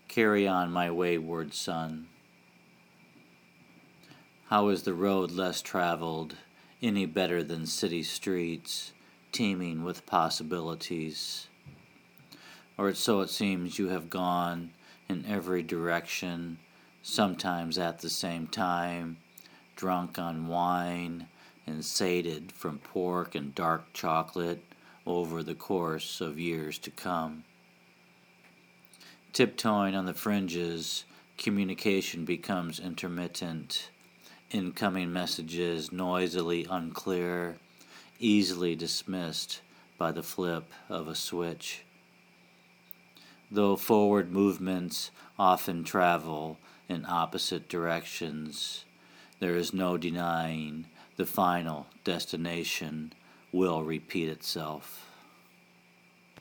Carry on, my wayward son. How is the road less traveled any better than city streets, teeming with possibilities? Or so it seems you have gone in every direction, sometimes at the same time, drunk on wine and sated from pork and dark chocolate over the course of years to come. Tiptoeing on the fringes, communication becomes intermittent, incoming messages noisily unclear, easily dismissed by the flip of a switch. Though forward movements often travel in opposite directions, there is no denying the final destination will repeat itself.